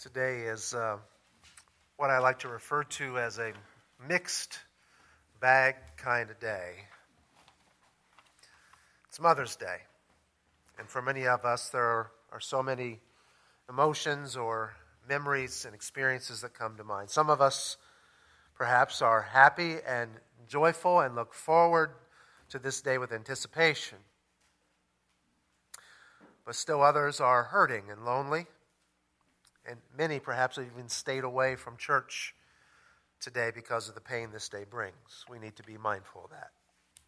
Today is what I like to refer to as a mixed bag kind of day. It's Mother's Day. And for many of us, there are so many emotions or memories and experiences that come to mind. Some of us perhaps are happy and joyful and look forward to this day with anticipation. But still others are hurting and lonely. And many perhaps have even stayed away from church today because of the pain this day brings. We need to be mindful of that.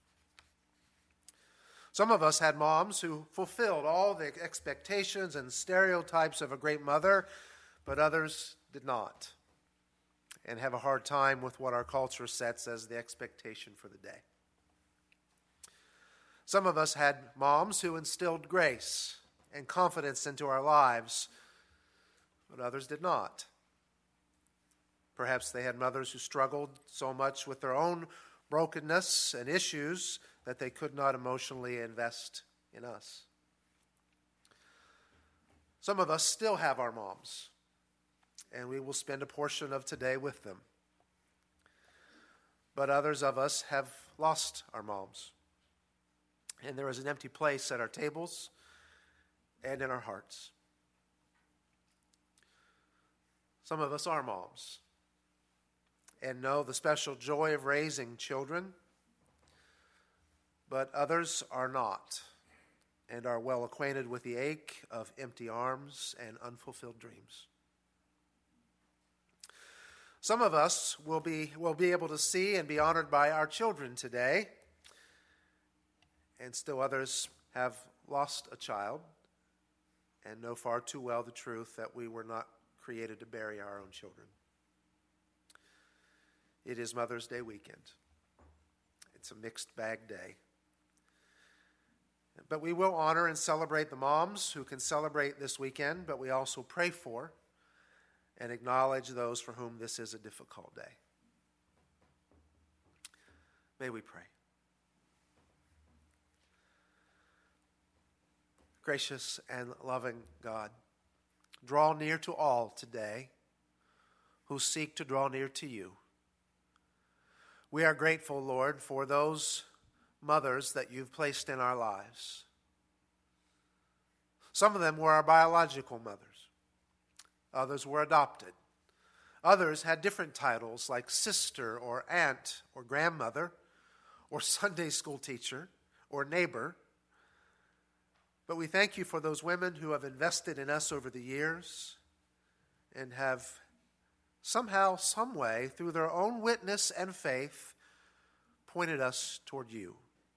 Some of us had moms who fulfilled all the expectations and stereotypes of a great mother, but others did not, and have a hard time with what our culture sets as the expectation for the day. Some of us had moms who instilled grace and confidence into our lives, but others did not. Perhaps they had mothers who struggled so much with their own brokenness and issues that they could not emotionally invest in us. Some of us still have our moms, and we will spend a portion of today with them. But others of us have lost our moms, and there is an empty place at our tables and in our hearts. Some of us are moms and know the special joy of raising children, but others are not and are well acquainted with the ache of empty arms and unfulfilled dreams. Some of us will be able to see and be honored by our children today, and still others have lost a child and know far too well the truth that we were not created to bury our own children. It is Mother's Day weekend. It's a mixed bag day. But we will honor and celebrate the moms who can celebrate this weekend, but we also pray for and acknowledge those for whom this is a difficult day. May we pray. Gracious and loving God, draw near to all today who seek to draw near to you. We are grateful, Lord, for those mothers that you've placed in our lives. Some of them were our biological mothers. Others were adopted. Others had different titles like sister or aunt or grandmother or Sunday school teacher or neighbor. But we thank you for those women who have invested in us over the years and have somehow, some way, through their own witness and faith, pointed us toward you.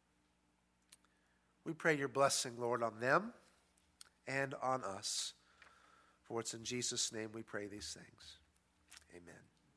We pray your blessing, Lord, on them and on us. For it's in Jesus' name we pray these things. Amen.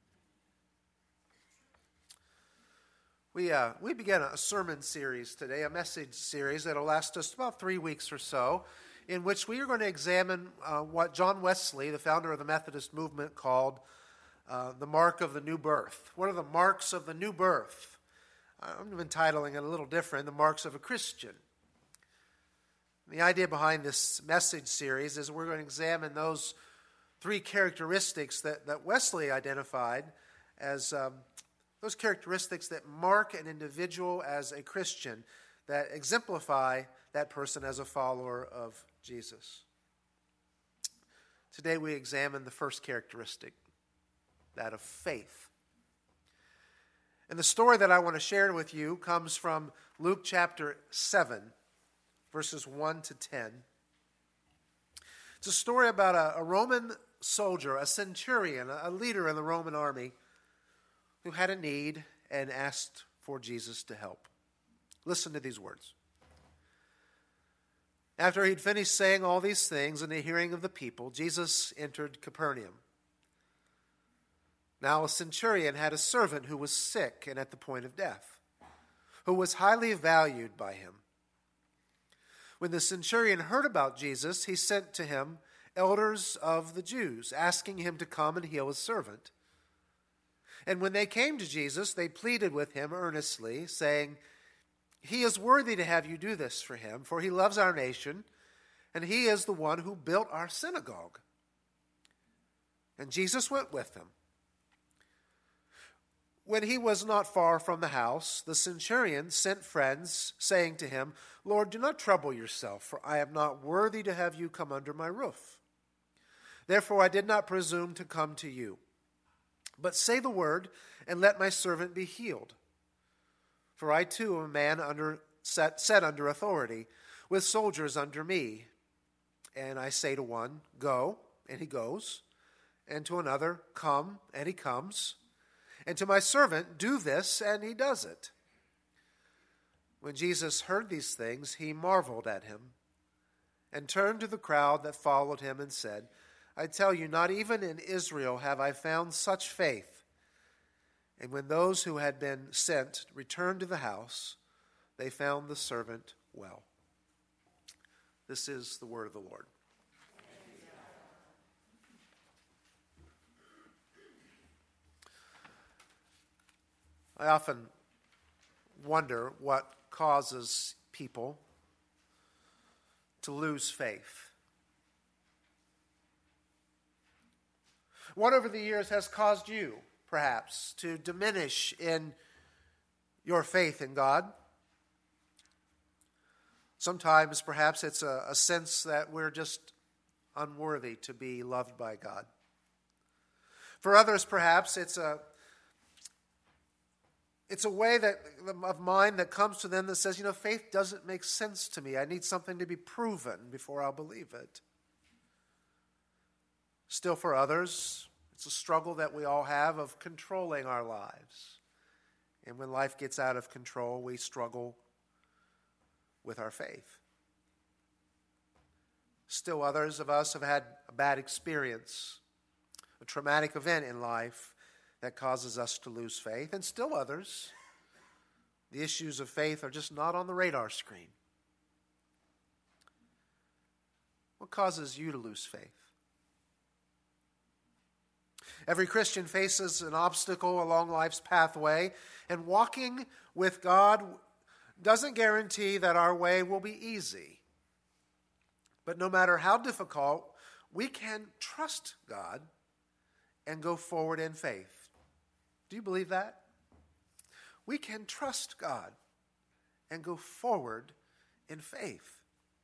We began a sermon series today, a message series that will last us about 3 weeks or so, in which we are going to examine what John Wesley, the founder of the Methodist movement, called the mark of the new birth. What are the marks of the new birth? I'm entitling it a little different, the marks of a Christian. The idea behind this message series is we're going to examine those 3 characteristics that Wesley identified as those characteristics that mark an individual as a Christian, that exemplify that person as a follower of Jesus. Today we examine the first characteristic, that of faith. And the story that I want to share with you comes from Luke chapter 7, verses 1 to 10. It's a story about a Roman soldier, a centurion, a leader in the Roman army, who had a need and asked for Jesus to help. Listen to these words. After he'd finished saying all these things in the hearing of the people, Jesus entered Capernaum. Now a centurion had a servant who was sick and at the point of death, who was highly valued by him. When the centurion heard about Jesus, he sent to him elders of the Jews, asking him to come and heal his servant. And when they came to Jesus, they pleaded with him earnestly, saying, "He is worthy to have you do this for him, for he loves our nation, and he is the one who built our synagogue." And Jesus went with them. When he was not far from the house, the centurion sent friends, saying to him, Lord, do not trouble yourself, for I am not worthy to have you come under my roof. Therefore I did not presume to come to you. But say the word, and let my servant be healed. For I too am a man set under authority, with soldiers under me. And I say to one, Go, and he goes. And to another, Come, and he comes. And to my servant, Do this, and he does it. When Jesus heard these things, he marveled at him, and turned to the crowd that followed him and said, I tell you, not even in Israel have I found such faith. And when those who had been sent returned to the house, they found the servant well. This is the word of the Lord. I often wonder what causes people to lose faith. What over the years has caused you, perhaps, to diminish in your faith in God? Sometimes, perhaps, it's a sense that we're just unworthy to be loved by God. For others, perhaps, it's a way of mind that comes to them that says, faith doesn't make sense to me. I need something to be proven before I'll believe it. Still for others, it's a struggle that we all have of controlling our lives. And when life gets out of control, we struggle with our faith. Still others of us have had a bad experience, a traumatic event in life that causes us to lose faith. And still others, the issues of faith are just not on the radar screen. What causes you to lose faith? Every Christian faces an obstacle along life's pathway, and walking with God doesn't guarantee that our way will be easy. But no matter how difficult, we can trust God and go forward in faith. Do you believe that? We can trust God and go forward in faith.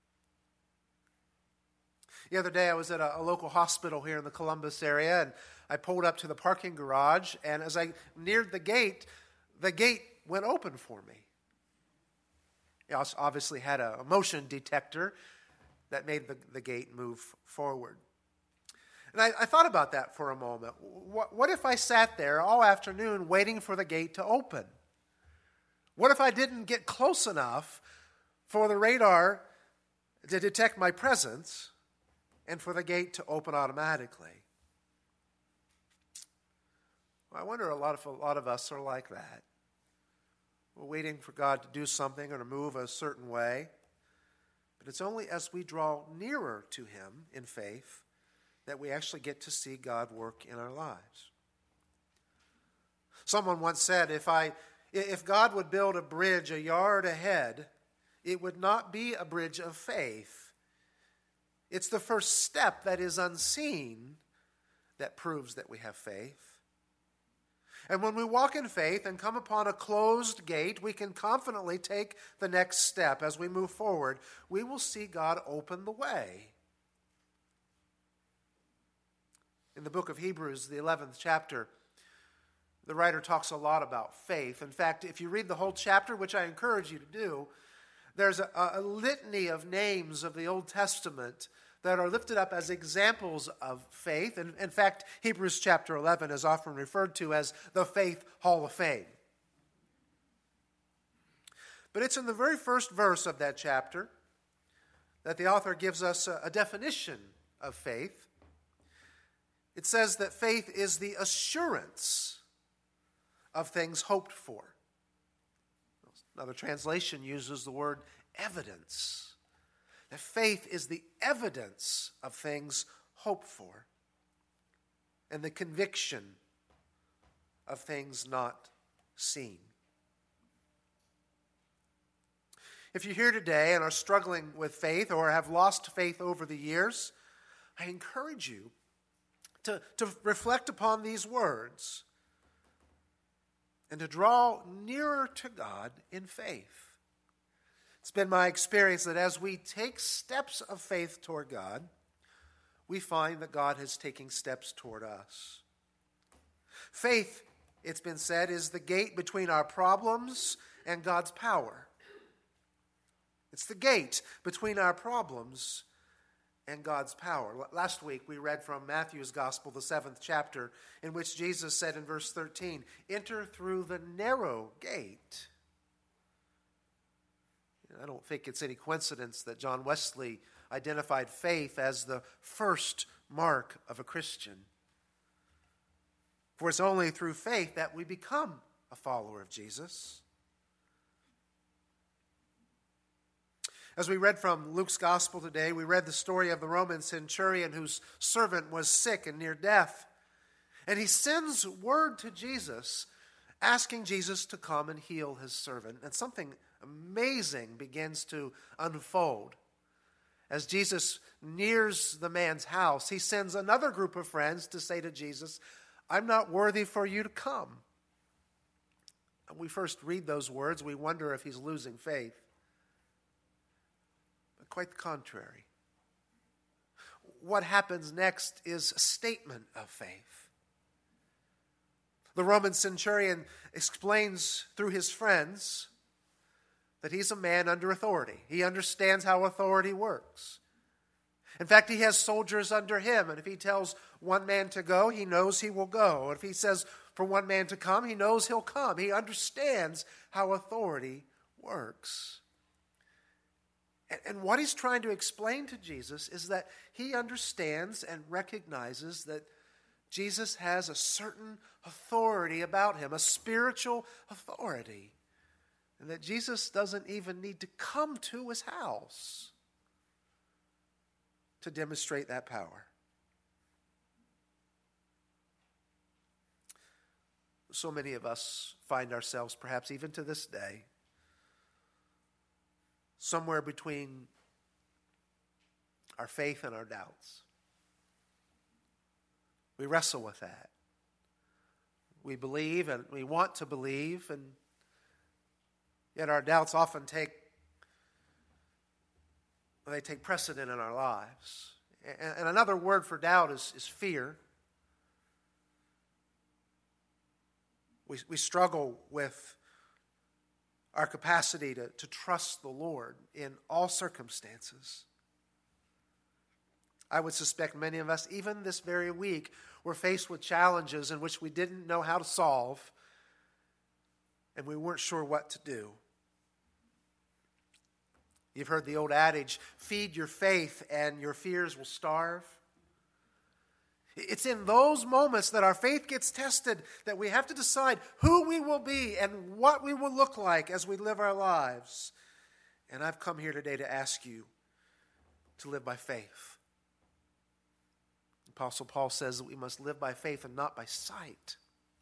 The other day I was at a local hospital here in the Columbus area, and I pulled up to the parking garage, and as I neared the gate went open for me. It obviously had a motion detector that made the gate move forward. And I thought about that for a moment. What if I sat there all afternoon waiting for the gate to open? What if I didn't get close enough for the radar to detect my presence and for the gate to open automatically? Well, I wonder a lot of us are like that. We're waiting for God to do something or to move a certain way. But it's only as we draw nearer to Him in faith that we actually get to see God work in our lives. Someone once said, if God would build a bridge a yard ahead, it would not be a bridge of faith. It's the first step that is unseen that proves that we have faith. And when we walk in faith and come upon a closed gate, we can confidently take the next step. As we move forward, we will see God open the way. In the book of Hebrews, the 11th chapter, the writer talks a lot about faith. In fact, if you read the whole chapter, which I encourage you to do, there's a litany of names of the Old Testament that are lifted up as examples of faith. And in fact, Hebrews chapter 11 is often referred to as the Faith Hall of Fame. But it's in the very first verse of that chapter that the author gives us a definition of faith. It says that faith is the assurance of things hoped for. Another translation uses the word evidence. That faith is the evidence of things hoped for and the conviction of things not seen. If you're here today and are struggling with faith or have lost faith over the years, I encourage you to reflect upon these words and to draw nearer to God in faith. It's been my experience that as we take steps of faith toward God, we find that God is taking steps toward us. Faith, it's been said, is the gate between our problems and God's power. It's the gate between our problems and God's power. Last week we read from Matthew's Gospel, the 7th chapter, in which Jesus said in verse 13, "Enter through the narrow gate." I don't think it's any coincidence that John Wesley identified faith as the first mark of a Christian. For it's only through faith that we become a follower of Jesus. As we read from Luke's Gospel today, we read the story of the Roman centurion whose servant was sick and near death. And he sends word to Jesus, asking Jesus to come and heal his servant. And something amazing begins to unfold. As Jesus nears the man's house, he sends another group of friends to say to Jesus, "I'm not worthy for you to come." When we first read those words, we wonder if he's losing faith. But quite the contrary. What happens next is a statement of faith. The Roman centurion explains through his friends that he's a man under authority. He understands how authority works. In fact, he has soldiers under him, and if he tells one man to go, he knows he will go. If he says for one man to come, he knows he'll come. He understands how authority works. And what he's trying to explain to Jesus is that he understands and recognizes that Jesus has a certain authority about him, a spiritual authority. And that Jesus doesn't even need to come to his house to demonstrate that power. So many of us find ourselves, perhaps even to this day, somewhere between our faith and our doubts. We wrestle with that. We believe and we want to believe, and yet our doubts often take precedent in our lives. And another word for doubt is fear. We struggle with our capacity to trust the Lord in all circumstances. I would suspect many of us, even this very week, were faced with challenges in which we didn't know how to solve, and we weren't sure what to do. You've heard the old adage, feed your faith and your fears will starve. It's in those moments that our faith gets tested that we have to decide who we will be and what we will look like as we live our lives. And I've come here today to ask you to live by faith. Apostle Paul says that we must live by faith and not by sight.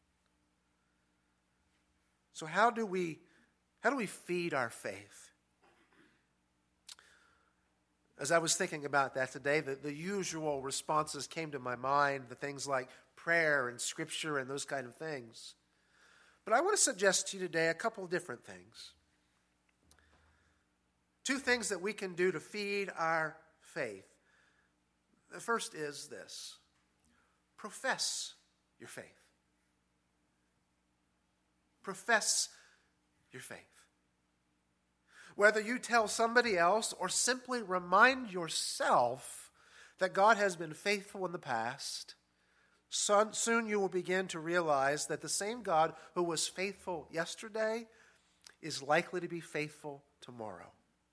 So how do we feed our faith? As I was thinking about that today, the usual responses came to my mind, the things like prayer and scripture and those kind of things. But I want to suggest to you today a couple of different things. Two things that we can do to feed our faith. The first is this: profess your faith. Profess your faith. Whether you tell somebody else or simply remind yourself that God has been faithful in the past, soon you will begin to realize that the same God who was faithful yesterday is likely to be faithful tomorrow.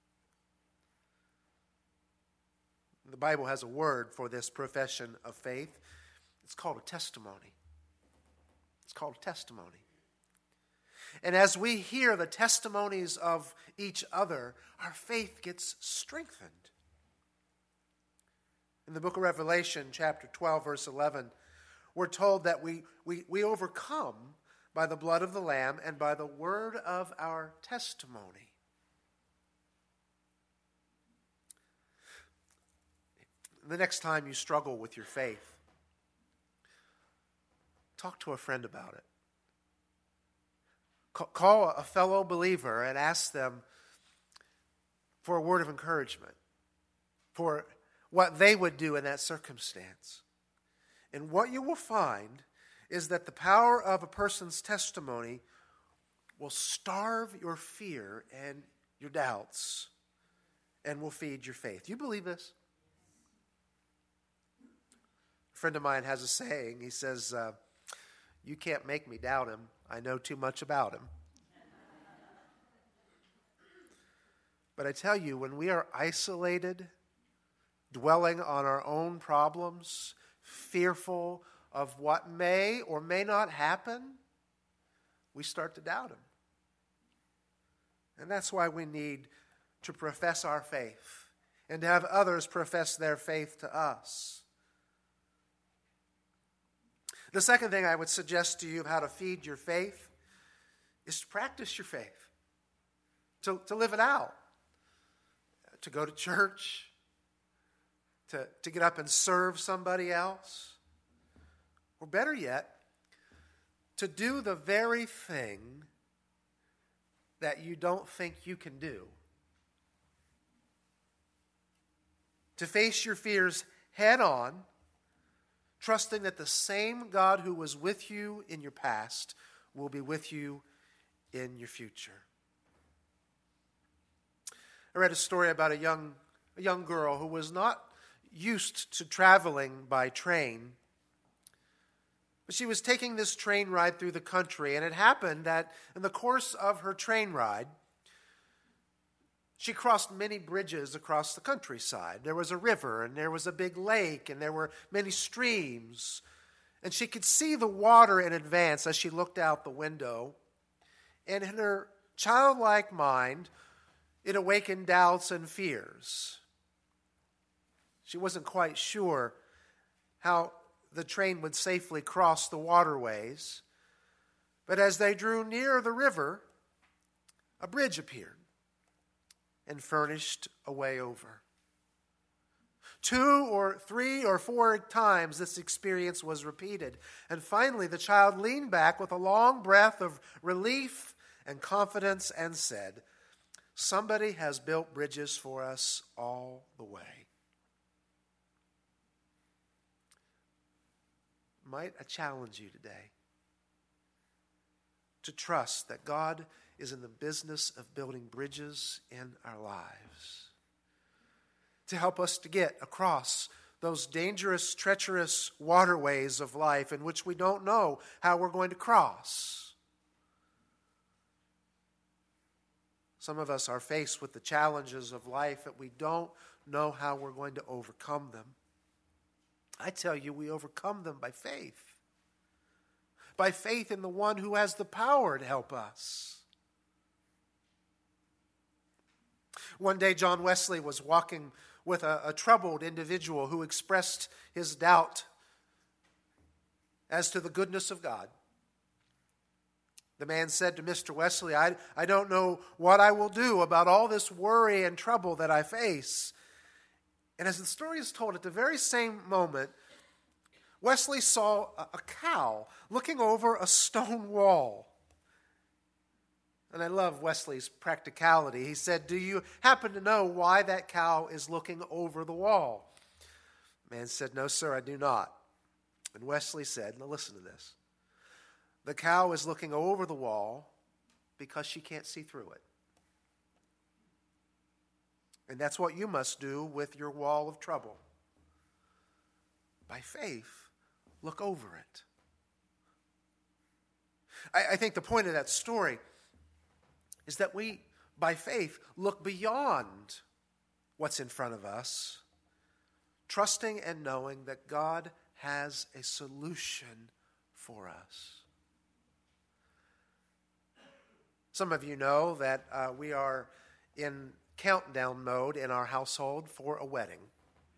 The Bible has a word for this profession of faith. It's called a testimony. It's called a testimony. And as we hear the testimonies of each other, our faith gets strengthened. In the book of Revelation, chapter 12, verse 11, we're told that we overcome by the blood of the Lamb and by the word of our testimony. The next time you struggle with your faith, talk to a friend about it. Call a fellow believer and ask them for a word of encouragement, for what they would do in that circumstance. And what you will find is that the power of a person's testimony will starve your fear and your doubts and will feed your faith. Do you believe this? A friend of mine has a saying. He says, you can't make me doubt him. I know too much about him. But I tell you, when we are isolated, dwelling on our own problems, fearful of what may or may not happen, we start to doubt him. And that's why we need to profess our faith and to have others profess their faith to us. The second thing I would suggest to you of how to feed your faith is to practice your faith, to live it out, to go to church, to get up and serve somebody else, or better yet, to do the very thing that you don't think you can do. To face your fears head on, trusting that the same God who was with you in your past will be with you in your future. I read a story about a young girl who was not used to traveling by train. But she was taking this train ride through the country, and it happened that in the course of her train ride, she crossed many bridges across the countryside. There was a river, and there was a big lake, and there were many streams. And she could see the water in advance as she looked out the window. And in her childlike mind, it awakened doubts and fears. She wasn't quite sure how the train would safely cross the waterways. But as they drew near the river, a bridge appeared and furnished a way over. 2 or 3 or 4 times this experience was repeated. And finally, the child leaned back with a long breath of relief and confidence and said, "Somebody has built bridges for us all the way." Might I challenge you today to trust that God is in the business of building bridges in our lives, to help us to get across those dangerous, treacherous waterways of life in which we don't know how we're going to cross. Some of us are faced with the challenges of life that we don't know how we're going to overcome them. I tell you, we overcome them by faith. By faith in the one who has the power to help us. One day, John Wesley was walking with a troubled individual who expressed his doubt as to the goodness of God. The man said to Mr. Wesley, I don't know what I will do about all this worry and trouble that I face. And as the story is told, at the very same moment, Wesley saw a cow looking over a stone wall. And I love Wesley's practicality. He said, "Do you happen to know why that cow is looking over the wall?" The man said, "No, sir, I do not." And Wesley said, now listen to this. "The cow is looking over the wall because she can't see through it. And that's what you must do with your wall of trouble. By faith, look over it." I think the point of that story is that we, by faith, look beyond what's in front of us, trusting and knowing that God has a solution for us. Some of you know that we are in countdown mode in our household for a wedding.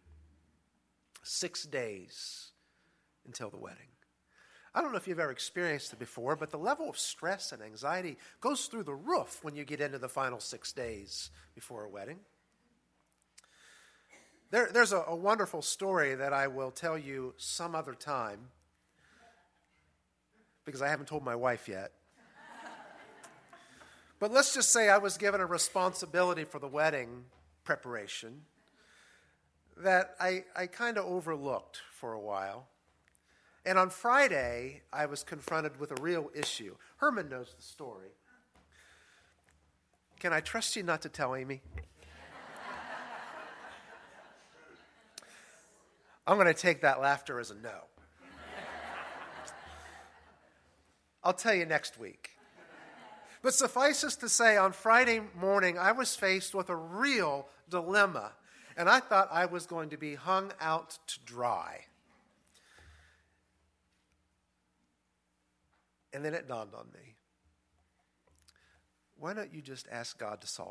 6 days until the wedding. I don't know if you've ever experienced it before, but the level of stress and anxiety goes through the roof when you get into the final 6 days before a wedding. There's a wonderful story that I will tell you some other time because I haven't told my wife yet. But let's just say I was given a responsibility for the wedding preparation that I kind of overlooked for a while. And on Friday, I was confronted with a real issue. Herman knows the story. Can I trust you not to tell Amy? I'm going to take that laughter as a no. I'll tell you next week. But suffice it to say, on Friday morning, I was faced with a real dilemma, and I thought I was going to be hung out to dry. And then it dawned on me. Why don't you just ask God to solve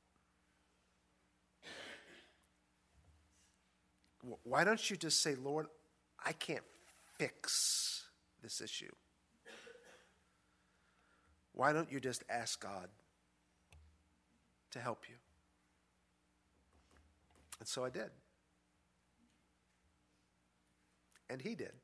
it? Why don't you just say, Lord, I can't fix this issue. Why don't you just ask God to help you? And so I did. And he did.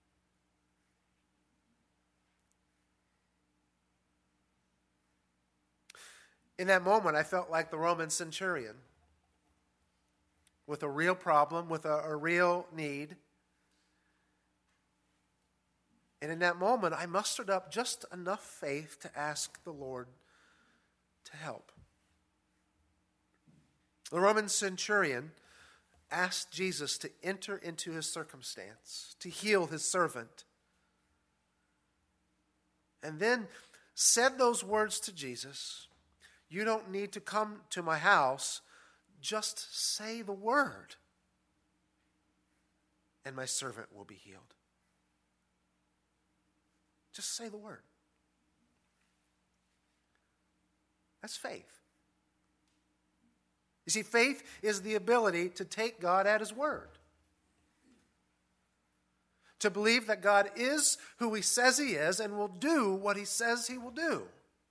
In that moment, I felt like the Roman centurion with a real problem, with a real need. And in that moment, I mustered up just enough faith to ask the Lord to help. The Roman centurion asked Jesus to enter into his circumstance, to heal his servant, and then said those words to Jesus, "You don't need to come to my house, just say the word, and my servant will be healed." Just say the word. That's faith. You see, faith is the ability to take God at his word. To believe that God is who he says he is and will do what he says he will do.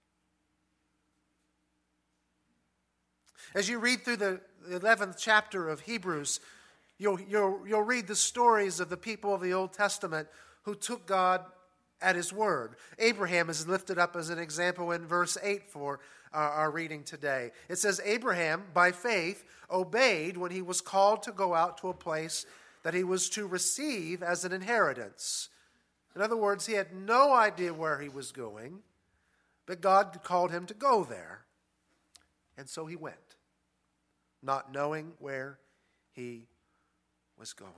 As you read through the 11th chapter of Hebrews, you'll read the stories of the people of the Old Testament who took God at his word. Abraham is lifted up as an example in verse 8 for our reading today. It says, Abraham, by faith, obeyed when he was called to go out to a place that he was to receive as an inheritance. In other words, he had no idea where he was going, but God called him to go there. And so he went, not knowing where he was going.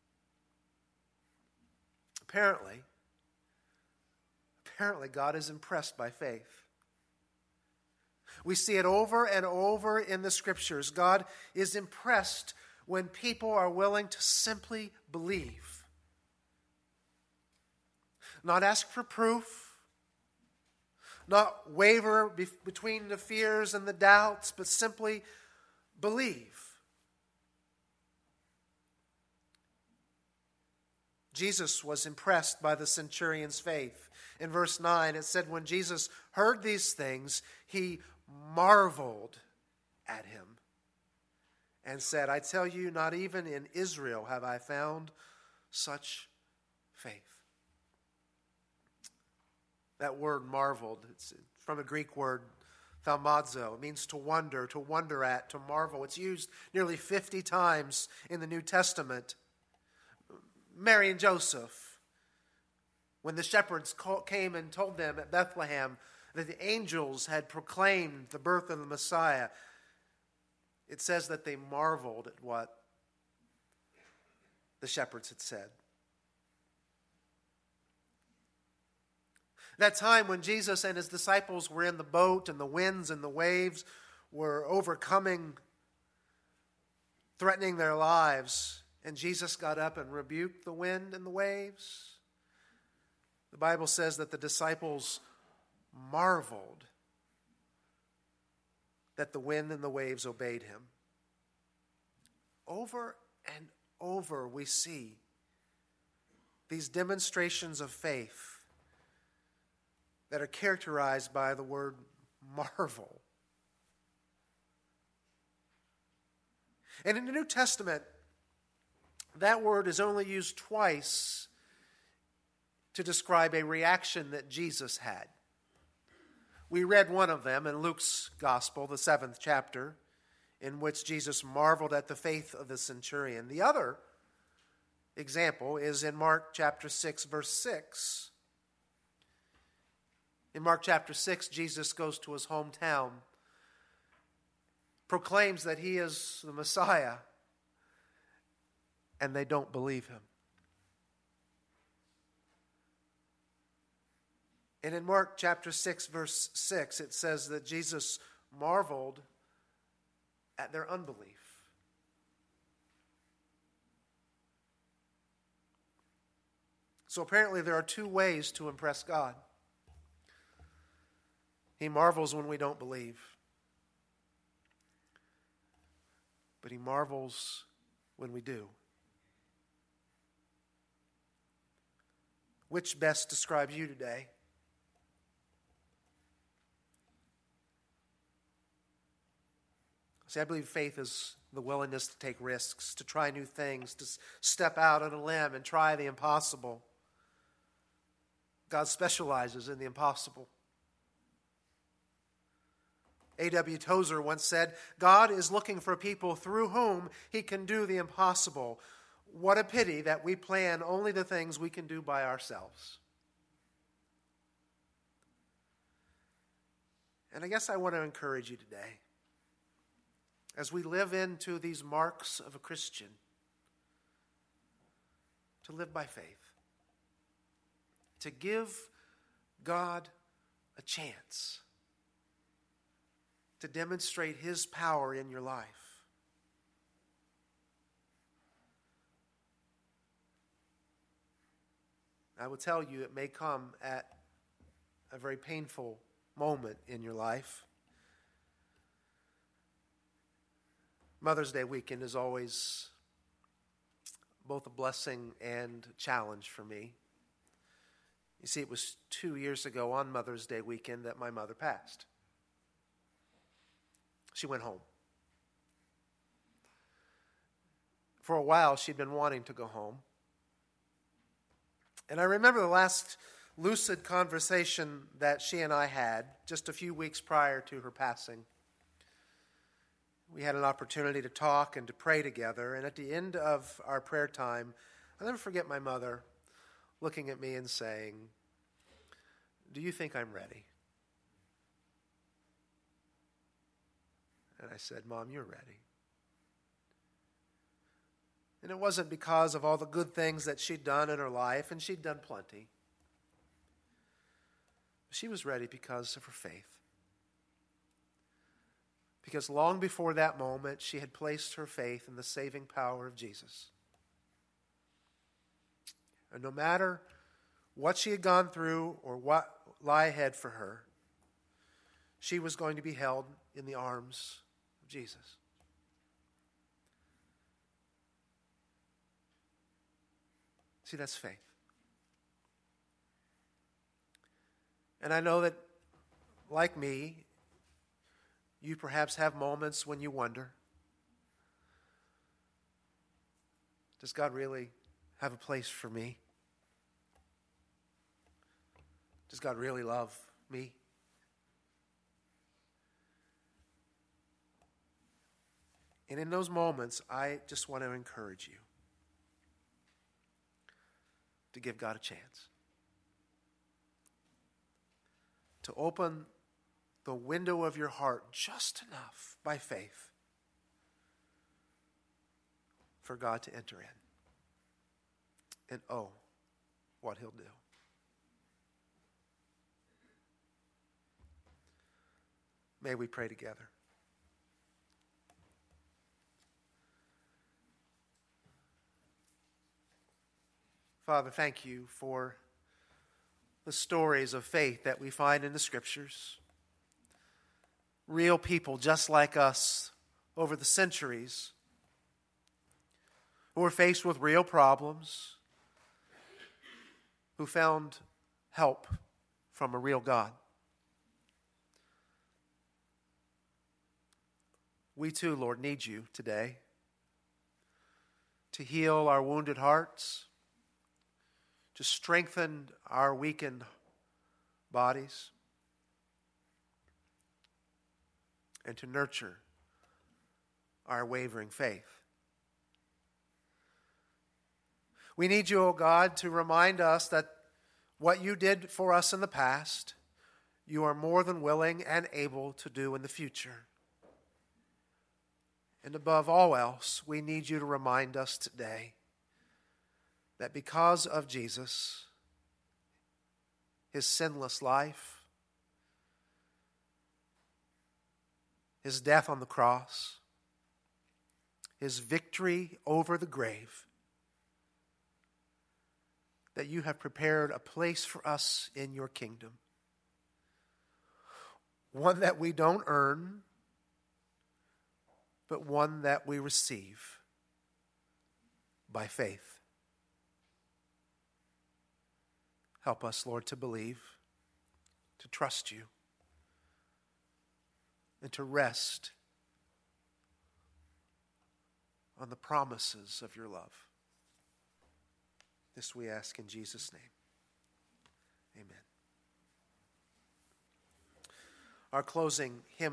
Apparently, God is impressed by faith. We see it over and over in the scriptures. God is impressed when people are willing to simply believe. Not ask for proof, not waver between the fears and the doubts, but simply believe. Jesus was impressed by the centurion's faith. In verse 9, it said, when Jesus heard these things, he marveled at him and said, I tell you, not even in Israel have I found such faith. That word marveled, it's from a Greek word, thaumazo. It means to wonder at, to marvel. It's used nearly 50 times in the New Testament. Mary and Joseph, when the shepherds came and told them at Bethlehem that the angels had proclaimed the birth of the Messiah, it says that they marveled at what the shepherds had said. That time when Jesus and his disciples were in the boat and the winds and the waves were overcoming, threatening their lives, and Jesus got up and rebuked the wind and the waves, the Bible says that the disciples marveled that the wind and the waves obeyed him. Over and over we see these demonstrations of faith that are characterized by the word marvel. And in the New Testament, that word is only used twice to describe a reaction that Jesus had. We read one of them in Luke's Gospel, the 7th chapter, in which Jesus marveled at the faith of the centurion. The other example is in Mark chapter 6, verse 6. In Mark chapter 6, Jesus goes to his hometown, proclaims that he is the Messiah, and they don't believe him. And in Mark chapter 6, verse 6, it says that Jesus marveled at their unbelief. So apparently there are two ways to impress God. He marvels when we don't believe, but he marvels when we do. Which best describes you today? See, I believe faith is the willingness to take risks, to try new things, to step out on a limb and try the impossible. God specializes in the impossible. A.W. Tozer once said, God is looking for people through whom he can do the impossible. What a pity that we plan only the things we can do by ourselves. And I guess I want to encourage you today, as we live into these marks of a Christian, to live by faith, to give God a chance to demonstrate his power in your life. I will tell you, it may come at a very painful moment in your life. Mother's Day weekend is always both a blessing and a challenge for me. You see, it was 2 years ago on Mother's Day weekend that my mother passed. She went home. For a while, she'd been wanting to go home. And I remember the last lucid conversation that she and I had just a few weeks prior to her passing. We had an opportunity to talk and to pray together. And at the end of our prayer time, I'll never forget my mother looking at me and saying, "Do you think I'm ready?" And I said, "Mom, you're ready." And it wasn't because of all the good things that she'd done in her life, and she'd done plenty. She was ready because of her faith. Because long before that moment, she had placed her faith in the saving power of Jesus. And no matter what she had gone through or what lay ahead for her, she was going to be held in the arms of Jesus. See, that's faith. And I know that, like me, you perhaps have moments when you wonder, does God really have a place for me? Does God really love me? And in those moments, I just want to encourage you to give God a chance. To open the window of your heart just enough by faith for God to enter in. And oh, what he'll do. May we pray together. Father, thank you for the stories of faith that we find in the Scriptures. Real people just like us over the centuries who were faced with real problems, who found help from a real God. We too, Lord, need you today to heal our wounded hearts, to strengthen our weakened bodies, and to nurture our wavering faith. We need you, O God, to remind us that what you did for us in the past, you are more than willing and able to do in the future. And above all else, we need you to remind us today that because of Jesus, his sinless life, his death on the cross, his victory over the grave, that you have prepared a place for us in your kingdom. One that we don't earn, but one that we receive by faith. Help us, Lord, to believe, to trust you, and to rest on the promises of your love. This we ask in Jesus' name. Amen. Our closing hymn